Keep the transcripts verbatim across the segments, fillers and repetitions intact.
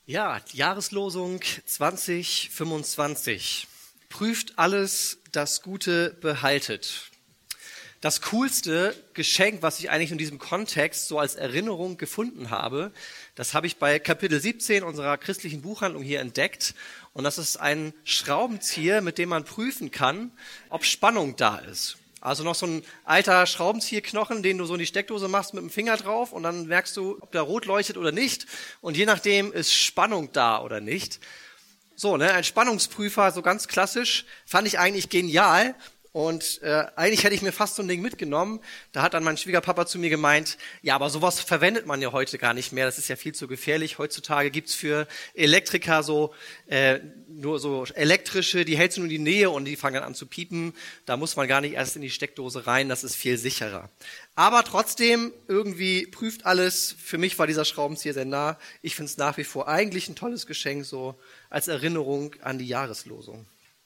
Ja, die Jahreslosung zwanzig fünfundzwanzig. Prüft alles, das Gute behaltet. Das coolste Geschenk, was ich eigentlich in diesem Kontext so als Erinnerung gefunden habe, das habe ich bei Kapitel siebzehn unserer christlichen Buchhandlung hier entdeckt. Und das ist ein Schraubenzieher, mit dem man prüfen kann, ob Spannung da ist. Also noch so ein alter Schraubenzieherknochen, den du so in die Steckdose machst mit dem Finger drauf und dann merkst du, ob der rot leuchtet oder nicht. Und je nachdem ist Spannung da oder nicht. So, ne, ein Spannungsprüfer, so ganz klassisch, fand ich eigentlich genial. Und äh, eigentlich hätte ich mir fast so ein Ding mitgenommen. Da hat dann mein Schwiegerpapa zu mir gemeint, ja, aber sowas verwendet man ja heute gar nicht mehr. Das ist ja viel zu gefährlich. Heutzutage gibt's für Elektriker so äh, nur so elektrische, die hältst du nur in die Nähe und die fangen dann an zu piepen. Da muss man gar nicht erst in die Steckdose rein. Das ist viel sicherer. Aber trotzdem, irgendwie prüft alles. Für mich war dieser Schraubenzieher sehr nah. Ich finde es nach wie vor eigentlich ein tolles Geschenk, so als Erinnerung an die Jahreslosung.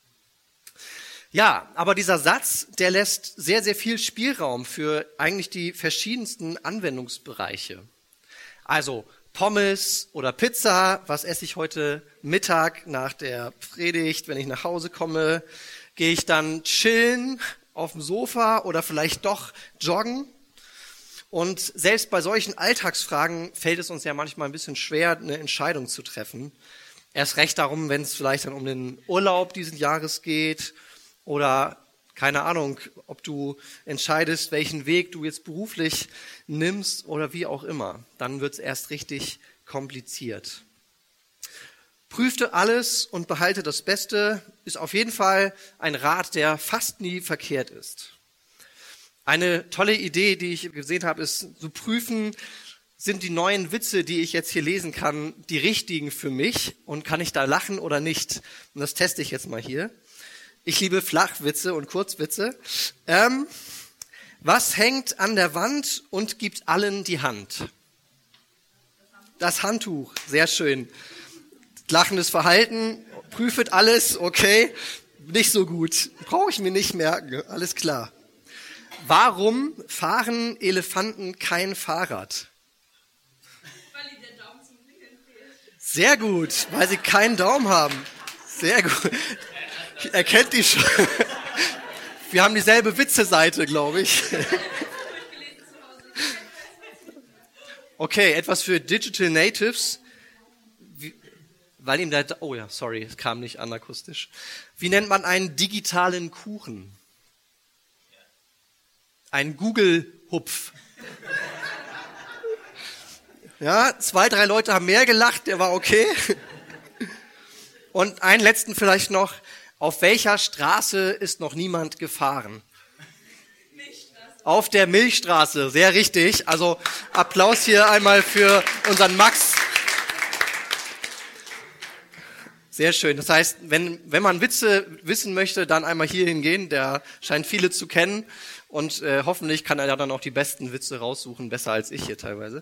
Ja, aber dieser Satz, der lässt sehr, sehr viel Spielraum für eigentlich die verschiedensten Anwendungsbereiche. Also Pommes oder Pizza, was esse ich heute Mittag nach der Predigt, wenn ich nach Hause komme? Gehe ich dann chillen auf dem Sofa oder vielleicht doch joggen? Und selbst bei solchen Alltagsfragen fällt es uns ja manchmal ein bisschen schwer, eine Entscheidung zu treffen. Erst recht darum, wenn es vielleicht dann um den Urlaub diesen Jahres geht. Oder, keine Ahnung, ob du entscheidest, welchen Weg du jetzt beruflich nimmst oder wie auch immer. Dann wird es erst richtig kompliziert. Prüfte alles und behalte das Beste ist auf jeden Fall ein Rat, der fast nie verkehrt ist. Eine tolle Idee, die ich gesehen habe, ist zu prüfen, sind die neuen Witze, die ich jetzt hier lesen kann, die richtigen für mich und kann ich da lachen oder nicht? Und das teste ich jetzt mal hier. Ich liebe Flachwitze und Kurzwitze. Ähm, was hängt an der Wand und gibt allen die Hand? Das Handtuch, sehr schön. Lachendes Verhalten, prüfet alles, okay, nicht so gut. Brauche ich mir nicht merken, alles klar. Warum fahren Elefanten kein Fahrrad? Weil ihnen der Daumen zum Klingeln fehlt. Sehr gut, weil sie keinen Daumen haben. Sehr gut. Er kennt die schon. Wir haben dieselbe Witze-Seite, glaube ich. Okay, etwas für Digital Natives. Wie, weil ihm der, oh ja, sorry, es kam nicht an akustisch. Wie nennt man einen digitalen Kuchen? Ein Google-Hupf. Ja, zwei, drei Leute haben mehr gelacht, der war okay. Und einen letzten vielleicht noch. Auf welcher Straße ist noch niemand gefahren? Milchstraße. Auf der Milchstraße, sehr richtig. Also Applaus hier einmal für unseren Max. Sehr schön. Das heißt, wenn, wenn man Witze wissen möchte, dann einmal hier hingehen. Der scheint viele zu kennen. Und äh, hoffentlich kann er ja dann auch die besten Witze raussuchen, besser als ich hier teilweise.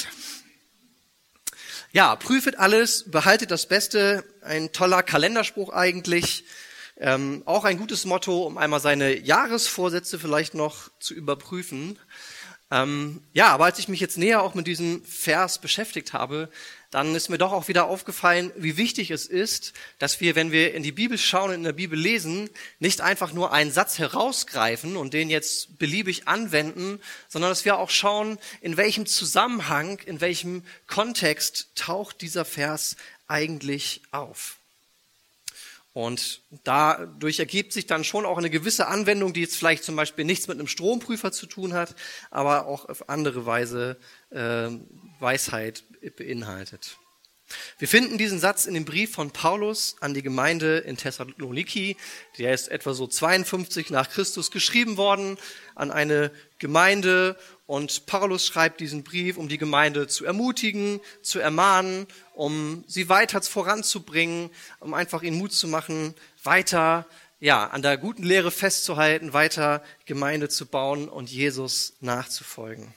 Ja, prüfet alles, behaltet das Beste. Ein toller Kalenderspruch eigentlich. Ähm, auch ein gutes Motto, um einmal seine Jahresvorsätze vielleicht noch zu überprüfen. Ähm, ja, aber als ich mich jetzt näher auch mit diesem Vers beschäftigt habe, dann ist mir doch auch wieder aufgefallen, wie wichtig es ist, dass wir, wenn wir in die Bibel schauen und in der Bibel lesen, nicht einfach nur einen Satz herausgreifen und den jetzt beliebig anwenden, sondern dass wir auch schauen, in welchem Zusammenhang, in welchem Kontext taucht dieser Vers eigentlich auf. Und dadurch ergibt sich dann schon auch eine gewisse Anwendung, die jetzt vielleicht zum Beispiel nichts mit einem Stromprüfer zu tun hat, aber auch auf andere Weise äh, Weisheit beinhaltet. Wir finden diesen Satz in dem Brief von Paulus an die Gemeinde in Thessaloniki. Der ist etwa so zweiundfünfzig nach Christus geschrieben worden an eine Gemeinde. Und Paulus schreibt diesen Brief, um die Gemeinde zu ermutigen, zu ermahnen, um sie weiter voranzubringen, um einfach ihnen Mut zu machen, weiter ja, an der guten Lehre festzuhalten, weiter Gemeinde zu bauen und Jesus nachzufolgen.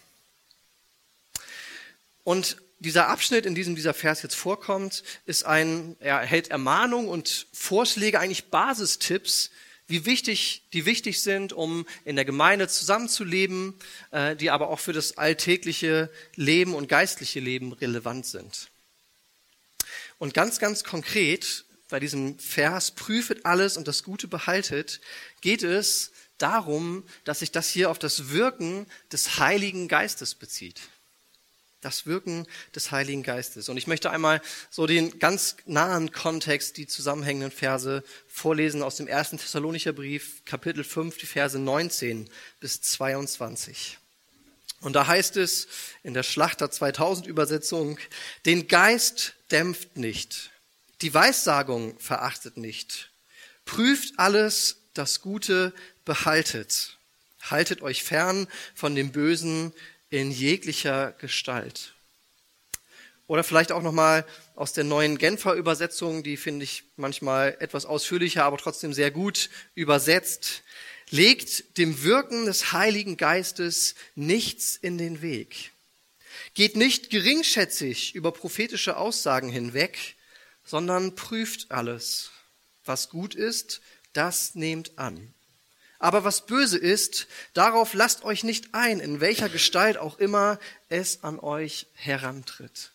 Und dieser Abschnitt, in diesem dieser Vers jetzt vorkommt, ist ein, er hält Ermahnung und Vorschläge, eigentlich Basistipps, wie wichtig die wichtig sind, um in der Gemeinde zusammenzuleben, äh, die aber auch für das alltägliche Leben und geistliche Leben relevant sind. Und ganz, ganz konkret bei diesem Vers, prüfet alles und das Gute behaltet, geht es darum, dass sich das hier auf das Wirken des Heiligen Geistes bezieht. Das Wirken des Heiligen Geistes. Und ich möchte einmal so den ganz nahen Kontext, die zusammenhängenden Verse vorlesen aus dem ersten Thessalonicher Brief, Kapitel fünf, die Verse neunzehn bis zweiundzwanzig. Und da heißt es in der Schlachter zweitausend Übersetzung, den Geist dämpft nicht, die Weissagung verachtet nicht, prüft alles, das Gute behaltet, haltet euch fern von dem Bösen in jeglicher Gestalt. Oder vielleicht auch nochmal aus der neuen Genfer Übersetzung, die finde ich manchmal etwas ausführlicher, aber trotzdem sehr gut übersetzt. Legt dem Wirken des Heiligen Geistes nichts in den Weg. Geht nicht geringschätzig über prophetische Aussagen hinweg, sondern prüft alles. Was gut ist, das nehmt an. Aber was böse ist, darauf lasst euch nicht ein, in welcher Gestalt auch immer es an euch herantritt.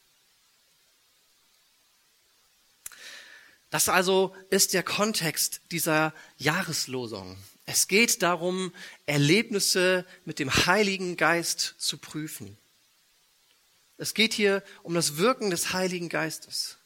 Das also ist der Kontext dieser Jahreslosung. Es geht darum, Erlebnisse mit dem Heiligen Geist zu prüfen. Es geht hier um das Wirken des Heiligen Geistes.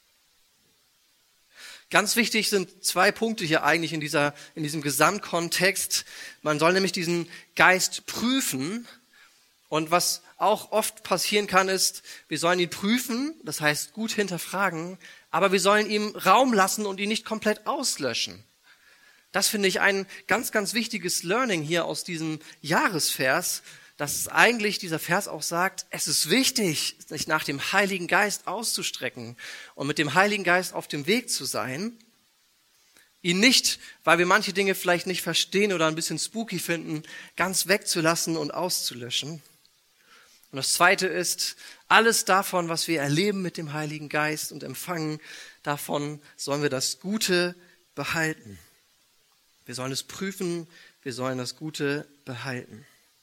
Ganz wichtig sind zwei Punkte hier eigentlich in dieser, in diesem Gesamtkontext. Man soll nämlich diesen Geist prüfen. Und was auch oft passieren kann, ist, wir sollen ihn prüfen, das heißt gut hinterfragen, aber wir sollen ihm Raum lassen und ihn nicht komplett auslöschen. Das finde ich ein ganz, ganz wichtiges Learning hier aus diesem Jahresvers, dass eigentlich dieser Vers auch sagt, es ist wichtig, sich nach dem Heiligen Geist auszustrecken und mit dem Heiligen Geist auf dem Weg zu sein. Ihn nicht, weil wir manche Dinge vielleicht nicht verstehen oder ein bisschen spooky finden, ganz wegzulassen und auszulöschen. Und das Zweite ist, alles davon, was wir erleben mit dem Heiligen Geist und empfangen, davon sollen wir das Gute behalten. Wir sollen es prüfen, wir sollen das Gute behalten.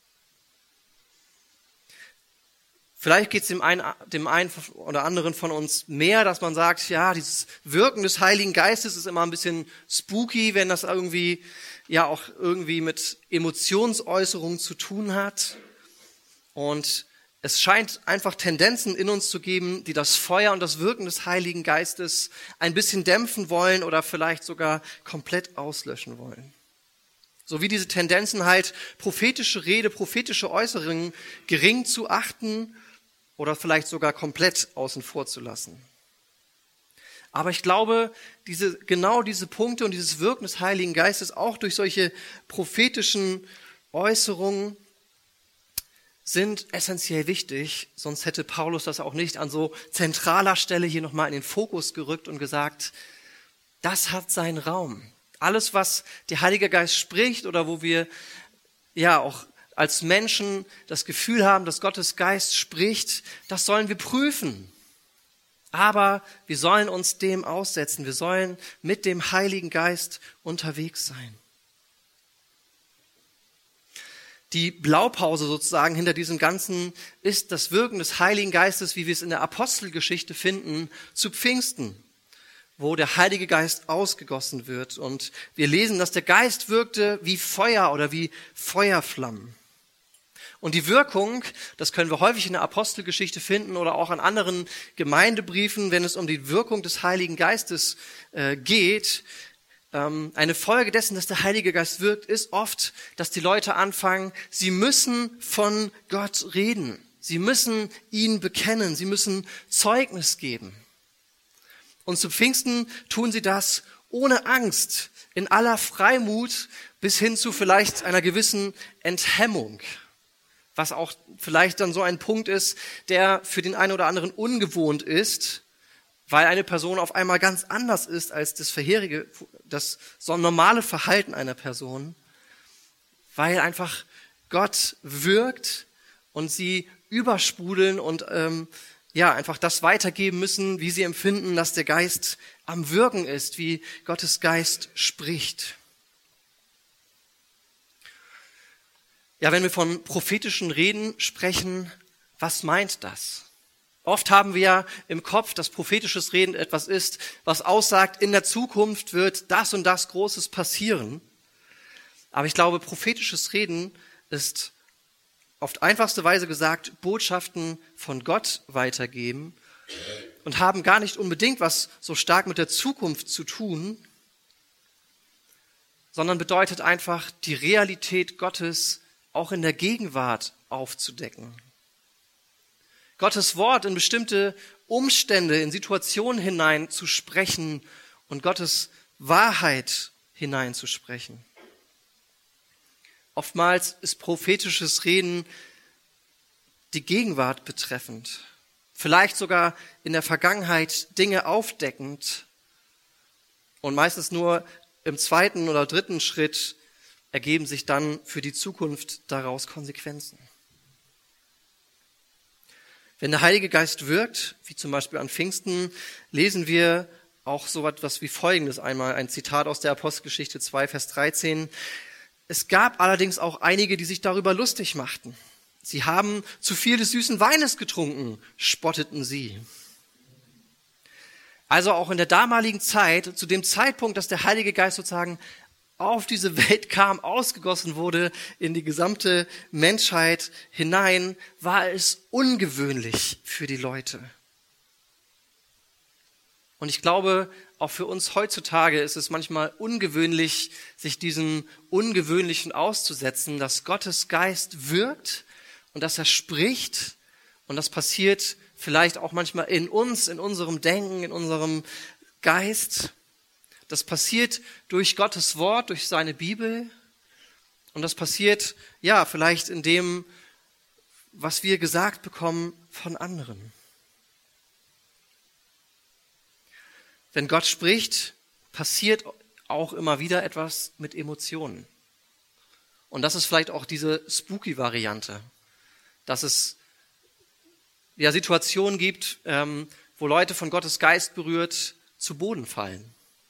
Vielleicht geht es dem einen, dem einen oder anderen von uns mehr, dass man sagt, ja, dieses Wirken des Heiligen Geistes ist immer ein bisschen spooky, wenn das irgendwie ja auch irgendwie mit Emotionsäußerungen zu tun hat. Und es scheint einfach Tendenzen in uns zu geben, die das Feuer und das Wirken des Heiligen Geistes ein bisschen dämpfen wollen oder vielleicht sogar komplett auslöschen wollen. So wie diese Tendenzen halt prophetische Rede, prophetische Äußerungen gering zu achten oder vielleicht sogar komplett außen vor zu lassen. Aber ich glaube, diese, genau diese Punkte und dieses Wirken des Heiligen Geistes auch durch solche prophetischen Äußerungen sind essentiell wichtig, sonst hätte Paulus das auch nicht an so zentraler Stelle hier nochmal in den Fokus gerückt und gesagt, das hat seinen Raum. Alles, was der Heilige Geist spricht oder wo wir ja auch als Menschen das Gefühl haben, dass Gottes Geist spricht, das sollen wir prüfen. Aber wir sollen uns dem aussetzen. Wir sollen mit dem Heiligen Geist unterwegs sein. Die Blaupause sozusagen hinter diesem Ganzen ist das Wirken des Heiligen Geistes, wie wir es in der Apostelgeschichte finden, zu Pfingsten, wo der Heilige Geist ausgegossen wird. Und wir lesen, dass der Geist wirkte wie Feuer oder wie Feuerflammen. Und die Wirkung, das können wir häufig in der Apostelgeschichte finden oder auch an anderen Gemeindebriefen, wenn es um die Wirkung des Heiligen Geistes äh, geht. Ähm, eine Folge dessen, dass der Heilige Geist wirkt, ist oft, dass die Leute anfangen, sie müssen von Gott reden. Sie müssen ihn bekennen. Sie müssen Zeugnis geben. Und zu Pfingsten tun sie das ohne Angst, in aller Freimut bis hin zu vielleicht einer gewissen Enthemmung. Was auch vielleicht dann so ein Punkt ist, der für den einen oder anderen ungewohnt ist, weil eine Person auf einmal ganz anders ist als das vorherige, das so normale Verhalten einer Person, weil einfach Gott wirkt und sie übersprudeln und ähm, ja einfach das weitergeben müssen, wie sie empfinden, dass der Geist am Wirken ist, wie Gottes Geist spricht. Ja, wenn wir von prophetischen Reden sprechen, was meint das? Oft haben wir ja im Kopf, dass prophetisches Reden etwas ist, was aussagt, in der Zukunft wird das und das Großes passieren. Aber ich glaube, prophetisches Reden ist auf einfachste Weise gesagt, Botschaften von Gott weitergeben und haben gar nicht unbedingt was so stark mit der Zukunft zu tun, sondern bedeutet einfach, die Realität Gottes auch in der Gegenwart aufzudecken. Gottes Wort in bestimmte Umstände, in Situationen hinein zu sprechen und Gottes Wahrheit hineinzusprechen. Oftmals ist prophetisches Reden die Gegenwart betreffend, vielleicht sogar in der Vergangenheit Dinge aufdeckend und meistens nur im zweiten oder dritten Schritt ergeben sich dann für die Zukunft daraus Konsequenzen. Wenn der Heilige Geist wirkt, wie zum Beispiel an Pfingsten, lesen wir auch so etwas wie Folgendes einmal, ein Zitat aus der Apostelgeschichte zwei, Vers dreizehn. Es gab allerdings auch einige, die sich darüber lustig machten. Sie haben zu viel des süßen Weines getrunken, spotteten sie. Also auch in der damaligen Zeit, zu dem Zeitpunkt, dass der Heilige Geist sozusagen auf diese Welt kam, ausgegossen wurde in die gesamte Menschheit hinein, war es ungewöhnlich für die Leute. Und ich glaube, auch für uns heutzutage ist es manchmal ungewöhnlich, sich diesem Ungewöhnlichen auszusetzen, dass Gottes Geist wirkt und dass er spricht und das passiert vielleicht auch manchmal in uns, in unserem Denken, in unserem Geist. Das passiert durch Gottes Wort, durch seine Bibel. Und das passiert, ja, vielleicht in dem, was wir gesagt bekommen von anderen. Wenn Gott spricht, passiert auch immer wieder etwas mit Emotionen. Und das ist vielleicht auch diese spooky-Variante, dass es ja Situationen gibt, ähm, wo Leute von Gottes Geist berührt zu Boden fallen.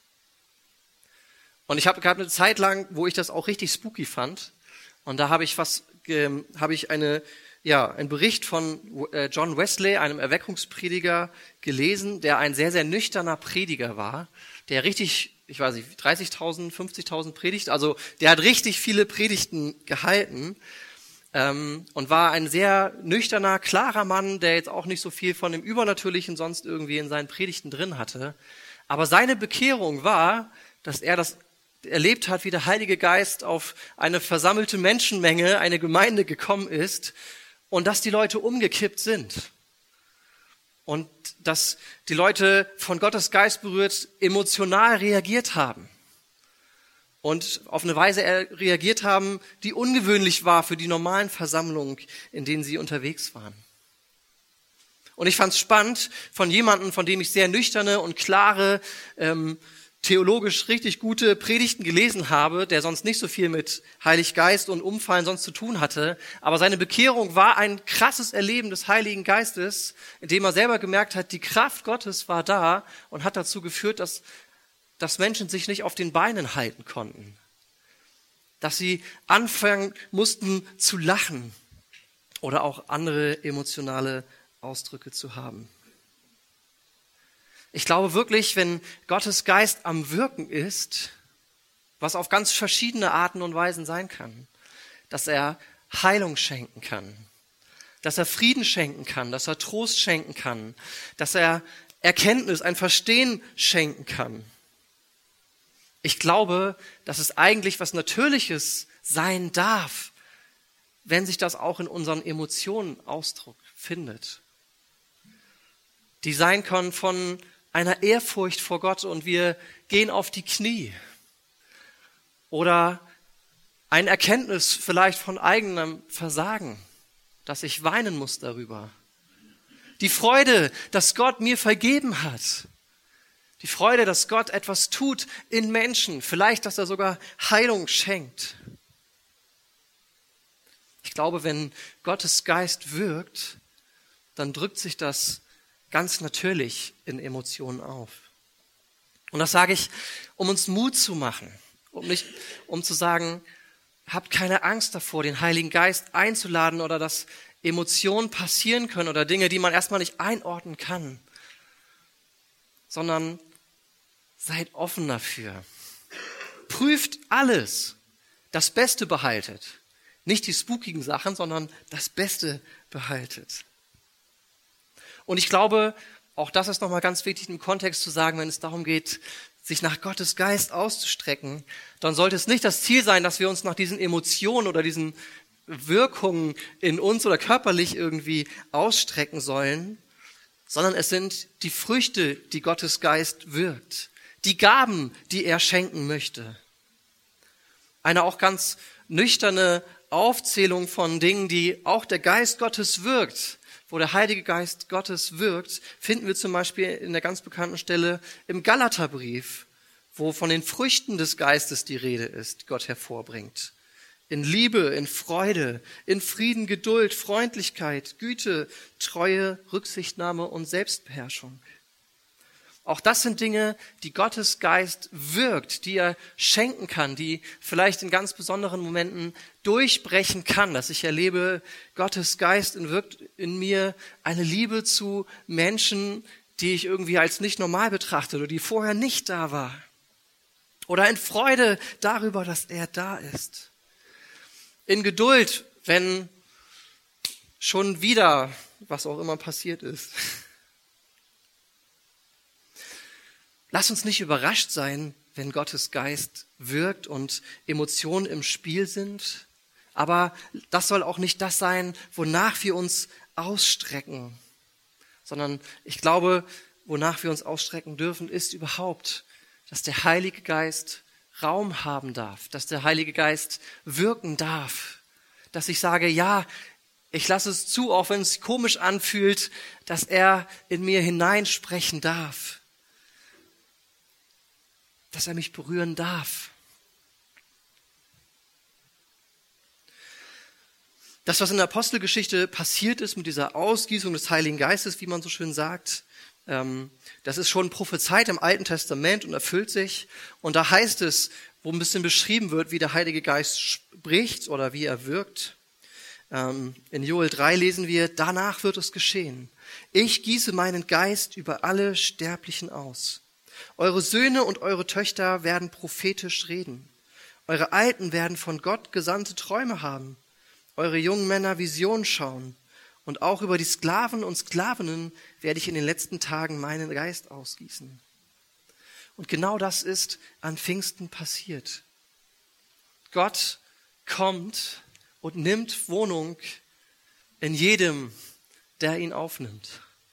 Und ich habe gerade eine Zeit lang, wo ich das auch richtig spooky fand. Und da habe ich was, äh, habe ich eine, ja, einen Bericht von äh, John Wesley, einem Erweckungsprediger, gelesen, der ein sehr, sehr nüchterner Prediger war, der richtig, ich weiß nicht, dreißigtausend, fünfzigtausend Predigt, also der hat richtig viele Predigten gehalten ähm, und war ein sehr nüchterner, klarer Mann, der jetzt auch nicht so viel von dem Übernatürlichen sonst irgendwie in seinen Predigten drin hatte. Aber seine Bekehrung war, dass er das erlebt hat, wie der Heilige Geist auf eine versammelte Menschenmenge, eine Gemeinde gekommen ist und dass die Leute umgekippt sind. Und dass die Leute von Gottes Geist berührt emotional reagiert haben. Und auf eine Weise reagiert haben, die ungewöhnlich war für die normalen Versammlungen, in denen sie unterwegs waren. Und ich fand es spannend, von jemandem, von dem ich sehr nüchterne und klare, ähm, theologisch richtig gute Predigten gelesen habe, der sonst nicht so viel mit Heilig Geist und Umfallen sonst zu tun hatte. Aber seine Bekehrung war ein krasses Erleben des Heiligen Geistes, in dem er selber gemerkt hat, die Kraft Gottes war da und hat dazu geführt, dass, dass Menschen sich nicht auf den Beinen halten konnten. Dass sie anfangen mussten zu lachen oder auch andere emotionale Ausdrücke zu haben. Ich glaube wirklich, wenn Gottes Geist am Wirken ist, was auf ganz verschiedene Arten und Weisen sein kann, dass er Heilung schenken kann, dass er Frieden schenken kann, dass er Trost schenken kann, dass er Erkenntnis, ein Verstehen schenken kann. Ich glaube, dass es eigentlich was Natürliches sein darf, wenn sich das auch in unseren Emotionen Ausdruck findet. Die sein können von einer Ehrfurcht vor Gott und wir gehen auf die Knie. Oder eine Erkenntnis vielleicht von eigenem Versagen, dass ich weinen muss darüber. Die Freude, dass Gott mir vergeben hat. Die Freude, dass Gott etwas tut in Menschen. Vielleicht, dass er sogar Heilung schenkt. Ich glaube, wenn Gottes Geist wirkt, dann drückt sich das ganz natürlich in Emotionen auf. Und das sage ich, um uns Mut zu machen, um nicht, um zu sagen, habt keine Angst davor, den Heiligen Geist einzuladen oder das Emotionen passieren können oder Dinge, die man erstmal nicht einordnen kann, sondern seid offen dafür. Prüft alles. Das Beste behaltet. Nicht die spookigen Sachen, sondern das Beste behaltet. Und ich glaube, auch das ist nochmal ganz wichtig im Kontext zu sagen, wenn es darum geht, sich nach Gottes Geist auszustrecken, dann sollte es nicht das Ziel sein, dass wir uns nach diesen Emotionen oder diesen Wirkungen in uns oder körperlich irgendwie ausstrecken sollen, sondern es sind die Früchte, die Gottes Geist wirkt, die Gaben, die er schenken möchte. Eine auch ganz nüchterne Aufzählung von Dingen, die auch der Geist Gottes wirkt, wo der Heilige Geist Gottes wirkt, finden wir zum Beispiel in der ganz bekannten Stelle im Galaterbrief, wo von den Früchten des Geistes die Rede ist, die Gott hervorbringt. In Liebe, in Freude, in Frieden, Geduld, Freundlichkeit, Güte, Treue, Rücksichtnahme und Selbstbeherrschung. Auch das sind Dinge, die Gottes Geist wirkt, die er schenken kann, die vielleicht in ganz besonderen Momenten durchbrechen kann, dass ich erlebe, Gottes Geist wirkt in mir eine Liebe zu Menschen, die ich irgendwie als nicht normal betrachte oder die vorher nicht da war. Oder in Freude darüber, dass er da ist. In Geduld, wenn schon wieder was auch immer passiert ist. Lass uns nicht überrascht sein, wenn Gottes Geist wirkt und Emotionen im Spiel sind. Aber das soll auch nicht das sein, wonach wir uns ausstrecken. Sondern ich glaube, wonach wir uns ausstrecken dürfen, ist überhaupt, dass der Heilige Geist Raum haben darf, dass der Heilige Geist wirken darf. Dass ich sage, ja, ich lasse es zu, auch wenn es sich komisch anfühlt, dass er in mir hineinsprechen darf. Dass er mich berühren darf. Das, was in der Apostelgeschichte passiert ist mit dieser Ausgießung des Heiligen Geistes, wie man so schön sagt, ähm, das ist schon prophezeit im Alten Testament und erfüllt sich. Und da heißt es, wo ein bisschen beschrieben wird, wie der Heilige Geist spricht oder wie er wirkt. Ähm, in Joel drei lesen wir, danach wird es geschehen. Ich gieße meinen Geist über alle Sterblichen aus. Eure Söhne und eure Töchter werden prophetisch reden. Eure Alten werden von Gott gesandte Träume haben. Eure jungen Männer Visionen schauen. Und auch über die Sklaven und Sklavinnen werde ich in den letzten Tagen meinen Geist ausgießen. Und genau das ist an Pfingsten passiert. Gott kommt und nimmt Wohnung in jedem, der ihn aufnimmt.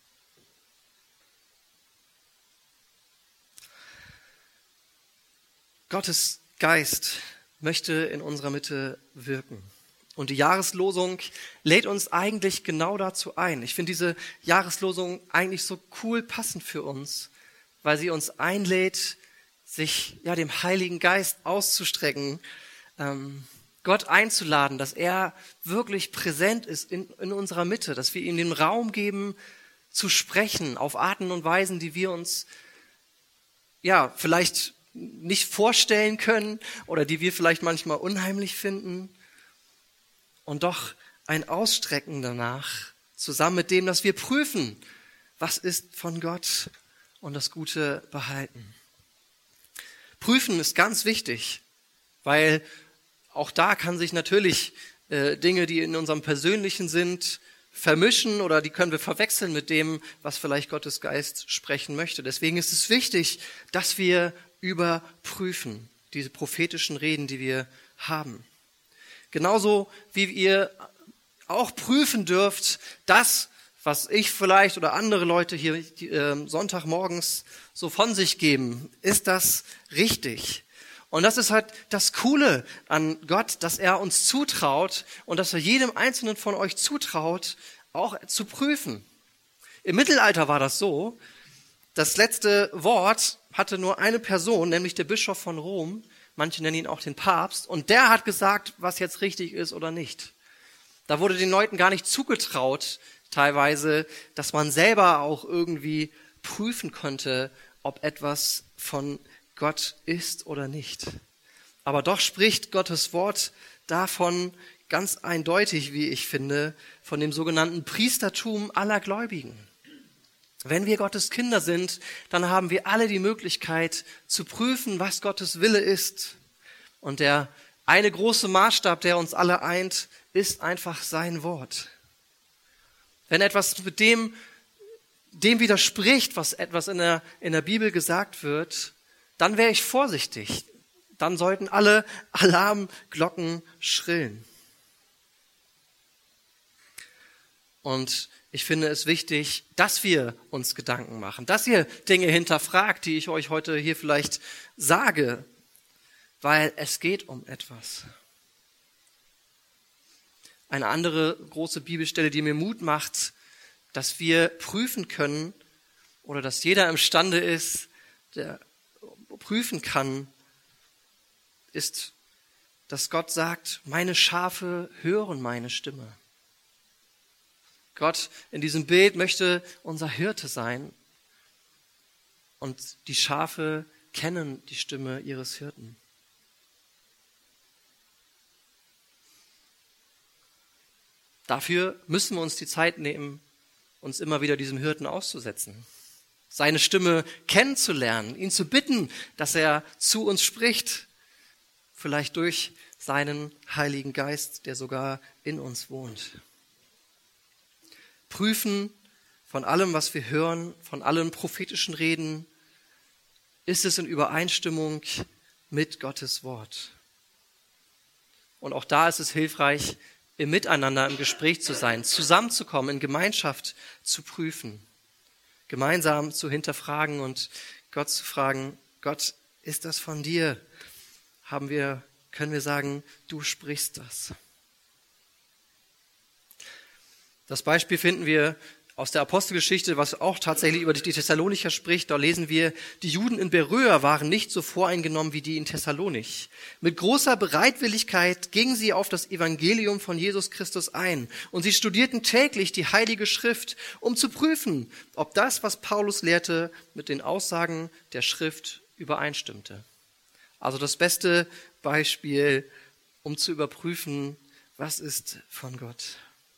Gottes Geist möchte in unserer Mitte wirken. Und die Jahreslosung lädt uns eigentlich genau dazu ein. Ich finde diese Jahreslosung eigentlich so cool passend für uns, weil sie uns einlädt, sich ja dem Heiligen Geist auszustrecken, ähm, Gott einzuladen, dass er wirklich präsent ist in, in unserer Mitte, dass wir ihm den Raum geben, zu sprechen auf Arten und Weisen, die wir uns ja vielleicht nicht vorstellen können oder die wir vielleicht manchmal unheimlich finden. Und doch ein Ausstrecken danach, zusammen mit dem, dass wir prüfen, was ist von Gott und das Gute behalten. Prüfen ist ganz wichtig, weil auch da kann sich natürlich äh, Dinge, die in unserem Persönlichen sind, vermischen oder die können wir verwechseln mit dem, was vielleicht Gottes Geist sprechen möchte. Deswegen ist es wichtig, dass wir überprüfen, diese prophetischen Reden, die wir haben. Genauso wie ihr auch prüfen dürft, das, was ich vielleicht oder andere Leute hier äh, Sonntagmorgens so von sich geben, ist das richtig? Und das ist halt das Coole an Gott, dass er uns zutraut und dass er jedem Einzelnen von euch zutraut, auch zu prüfen. Im Mittelalter war das so, das letzte Wort hatte nur eine Person, nämlich der Bischof von Rom. Manche nennen ihn auch den Papst. Und der hat gesagt, was jetzt richtig ist oder nicht. Da wurde den Leuten gar nicht zugetraut, teilweise, dass man selber auch irgendwie prüfen konnte, ob etwas von Gott ist oder nicht. Aber doch spricht Gottes Wort davon ganz eindeutig, wie ich finde, von dem sogenannten Priestertum aller Gläubigen. Wenn wir Gottes Kinder sind, dann haben wir alle die Möglichkeit zu prüfen, was Gottes Wille ist. Und der eine große Maßstab, der uns alle eint, ist einfach sein Wort. Wenn etwas mit dem, dem widerspricht, was etwas in der, in der Bibel gesagt wird, dann wäre ich vorsichtig. Dann sollten alle Alarmglocken schrillen. Und ich finde es wichtig, dass wir uns Gedanken machen, dass ihr Dinge hinterfragt, die ich euch heute hier vielleicht sage, weil es geht um etwas. Eine andere große Bibelstelle, die mir Mut macht, dass wir prüfen können oder dass jeder imstande ist, der prüfen kann, ist, dass Gott sagt, meine Schafe hören meine Stimme. Gott in diesem Bild möchte unser Hirte sein und die Schafe kennen die Stimme ihres Hirten. Dafür müssen wir uns die Zeit nehmen, uns immer wieder diesem Hirten auszusetzen, seine Stimme kennenzulernen, ihn zu bitten, dass er zu uns spricht, vielleicht durch seinen Heiligen Geist, der sogar in uns wohnt. Prüfen von allem, was wir hören, von allen prophetischen Reden, ist es in Übereinstimmung mit Gottes Wort. Und auch da ist es hilfreich, im Miteinander, im Gespräch zu sein, zusammenzukommen, in Gemeinschaft zu prüfen, gemeinsam zu hinterfragen und Gott zu fragen, Gott, ist das von dir? Haben wir, können wir sagen, du sprichst das. Das Beispiel finden wir aus der Apostelgeschichte, was auch tatsächlich über die Thessalonicher spricht. Da lesen wir, die Juden in Beröa waren nicht so voreingenommen wie die in Thessalonich. Mit großer Bereitwilligkeit gingen sie auf das Evangelium von Jesus Christus ein. Und sie studierten täglich die Heilige Schrift, um zu prüfen, ob das, was Paulus lehrte, mit den Aussagen der Schrift übereinstimmte. Also das beste Beispiel, um zu überprüfen, was ist von Gott.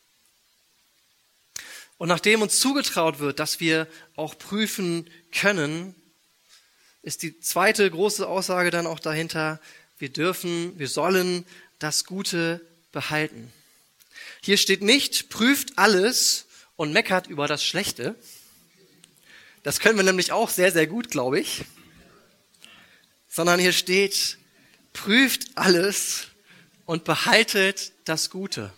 Und nachdem uns zugetraut wird, dass wir auch prüfen können, ist die zweite große Aussage dann auch dahinter, wir dürfen, wir sollen das Gute behalten. Hier steht nicht, prüft alles und meckert über das Schlechte. Das können wir nämlich auch sehr, sehr gut, glaube ich. Sondern hier steht, prüft alles und behaltet das Gute.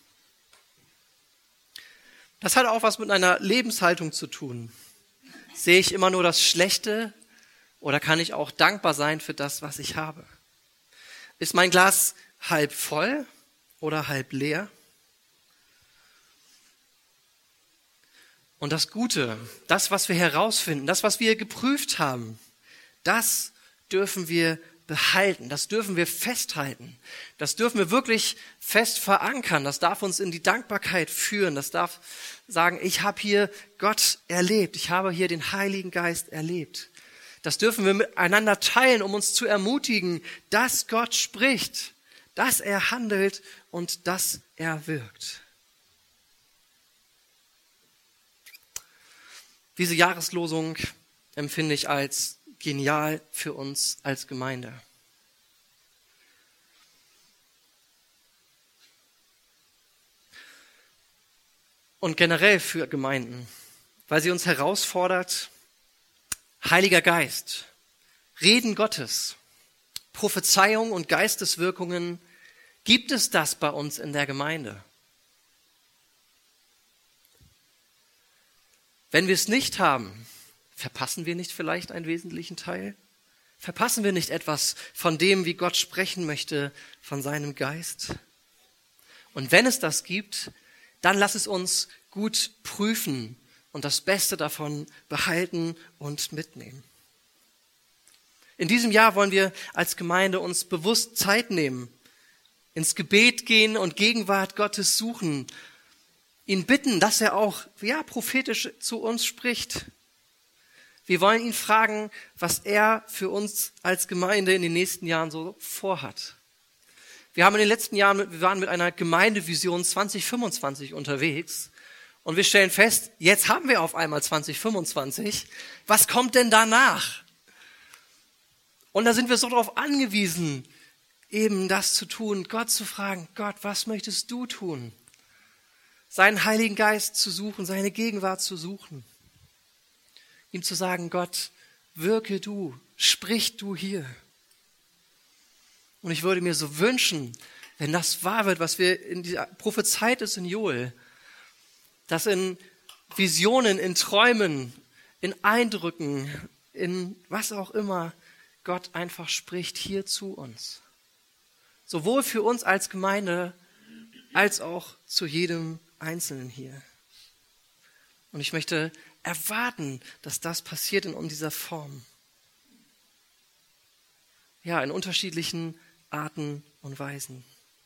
Das hat auch was mit einer Lebenshaltung zu tun. Sehe ich immer nur das Schlechte oder kann ich auch dankbar sein für das, was ich habe? Ist mein Glas halb voll oder halb leer? Und das Gute, das, was wir herausfinden, das, was wir geprüft haben, das dürfen wir behalten, das dürfen wir festhalten, das dürfen wir wirklich fest verankern, das darf uns in die Dankbarkeit führen, das darf sagen, ich habe hier Gott erlebt, ich habe hier den Heiligen Geist erlebt. Das dürfen wir miteinander teilen, um uns zu ermutigen, dass Gott spricht, dass er handelt und dass er wirkt. Diese Jahreslosung empfinde ich als genial für uns als Gemeinde. Und generell für Gemeinden, weil sie uns herausfordert, Heiliger Geist, Reden Gottes, Prophezeiung und Geisteswirkungen, gibt es das bei uns in der Gemeinde? Wenn wir es nicht haben, verpassen wir nicht vielleicht einen wesentlichen Teil? Verpassen wir nicht etwas von dem, wie Gott sprechen möchte, von seinem Geist? Und wenn es das gibt, dann lass es uns gut prüfen und das Beste davon behalten und mitnehmen. In diesem Jahr wollen wir als Gemeinde uns bewusst Zeit nehmen, ins Gebet gehen und Gegenwart Gottes suchen, ihn bitten, dass er auch ja, prophetisch zu uns spricht. Wir wollen ihn fragen, was er für uns als Gemeinde in den nächsten Jahren so vorhat. Wir haben in den letzten Jahren, wir waren mit einer Gemeindevision zwanzig fünfundzwanzig unterwegs und wir stellen fest, jetzt haben wir auf einmal zwanzig fünfundzwanzig. Was kommt denn danach? Und da sind wir so darauf angewiesen, eben das zu tun, Gott zu fragen, Gott, was möchtest du tun? Seinen Heiligen Geist zu suchen, seine Gegenwart zu suchen. Ihm zu sagen, Gott, wirke du, sprich du hier. Und ich würde mir so wünschen, wenn das wahr wird, was wir in dieser prophezeit ist in Joel, dass in Visionen, in Träumen, in Eindrücken, in was auch immer, Gott einfach spricht hier zu uns. Sowohl für uns als Gemeinde, als auch zu jedem Einzelnen hier. Und ich möchte erwarten, dass das passiert in dieser Form. Ja, in unterschiedlichen Arten und Weisen.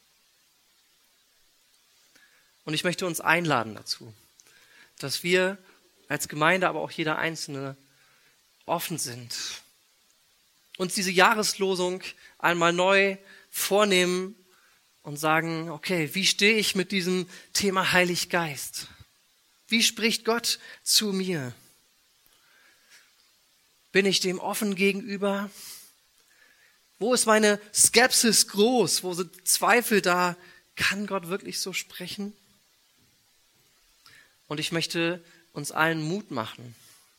Und ich möchte uns einladen dazu, dass wir als Gemeinde, aber auch jeder Einzelne offen sind. Uns diese Jahreslosung einmal neu vornehmen und sagen, okay, wie stehe ich mit diesem Thema Heilig Geist? Wie spricht Gott zu mir? Bin ich dem offen gegenüber? Wo ist meine Skepsis groß? Wo sind Zweifel da? Kann Gott wirklich so sprechen? Und ich möchte uns allen Mut machen.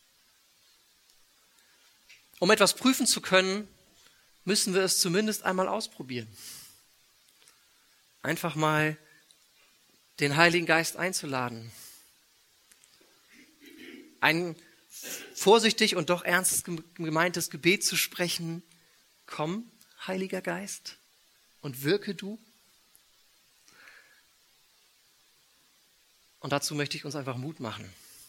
Um etwas prüfen zu können, müssen wir es zumindest einmal ausprobieren. Einfach mal den Heiligen Geist einzuladen. Ein vorsichtig und doch ernstes gemeintes Gebet zu sprechen. Komm, Heiliger Geist, und wirke du. Und dazu möchte ich uns einfach Mut machen.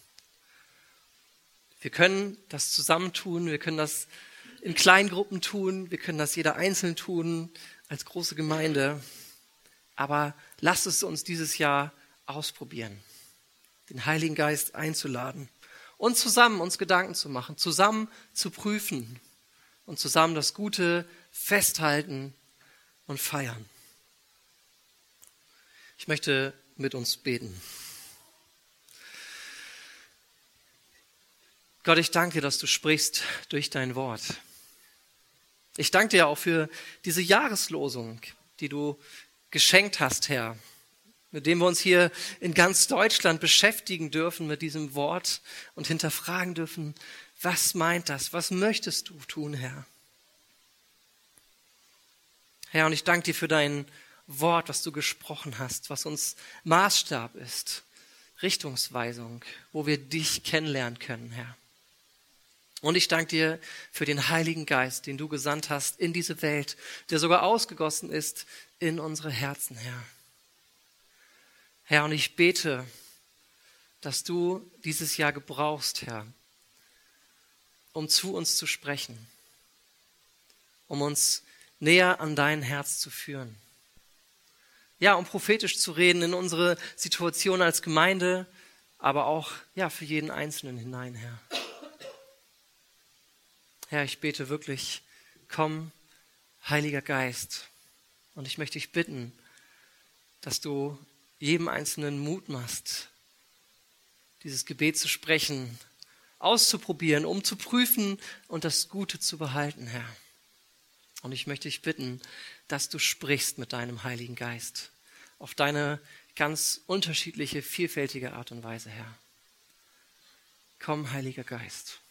Wir können das zusammentun, wir können das in Kleingruppen tun, wir können das jeder einzeln tun, als große Gemeinde. Aber lasst es uns dieses Jahr ausprobieren, den Heiligen Geist einzuladen und zusammen uns Gedanken zu machen, zusammen zu prüfen und zusammen das Gute festhalten und feiern. Ich möchte mit uns beten. Gott, ich danke dir, dass du sprichst durch dein Wort. Ich danke dir auch für diese Jahreslosung, die du geschenkt hast, Herr, mit dem wir uns hier in ganz Deutschland beschäftigen dürfen mit diesem Wort und hinterfragen dürfen, was meint das? Was möchtest du tun, Herr? Herr, und ich danke dir für dein Wort, was du gesprochen hast, was uns Maßstab ist, Richtungsweisung, wo wir dich kennenlernen können, Herr. Und ich danke dir für den Heiligen Geist, den du gesandt hast in diese Welt, der sogar ausgegossen ist in unsere Herzen, Herr. Herr, und ich bete, dass du dieses Jahr gebrauchst, Herr, um zu uns zu sprechen, um uns näher an dein Herz zu führen. Ja, um prophetisch zu reden in unsere Situation als Gemeinde, aber auch ja, für jeden Einzelnen hinein, Herr. Herr, ich bete wirklich, komm, Heiliger Geist. Und ich möchte dich bitten, dass du jedem Einzelnen Mut machst, dieses Gebet zu sprechen, auszuprobieren, um zu prüfen und das Gute zu behalten, Herr. Und ich möchte dich bitten, dass du sprichst mit deinem Heiligen Geist auf deine ganz unterschiedliche, vielfältige Art und Weise, Herr. Komm, Heiliger Geist.